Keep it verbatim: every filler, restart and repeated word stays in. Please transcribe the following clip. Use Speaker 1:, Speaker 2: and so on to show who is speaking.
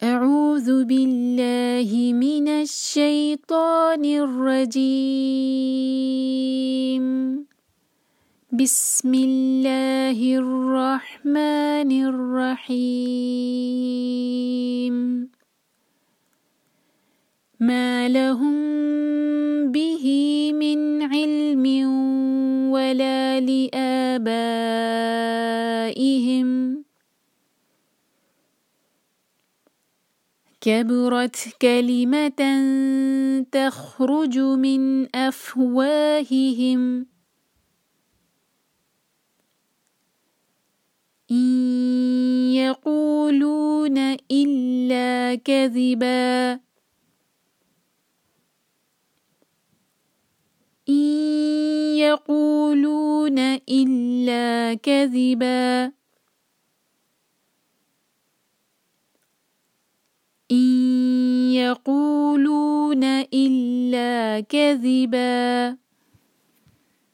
Speaker 1: أعوذ بالله من الشيطان الرجيم. بسم الله الرحمن الرحيم. ما لهم به من علم ولا لآبائهم، كبرت كلمة تخرج من أفواههم إن يقولون إلا كذبا إن يقولون إلا كذبا إن يقولون إلا كذبا